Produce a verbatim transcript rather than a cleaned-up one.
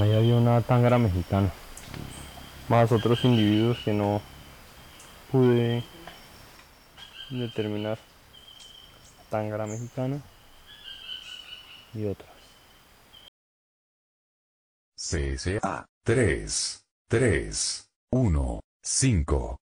Ahí había una tángara mexicana, más otros individuos que no pude determinar. Tángara mexicana y otras. C S A tres, tres, uno, cinco.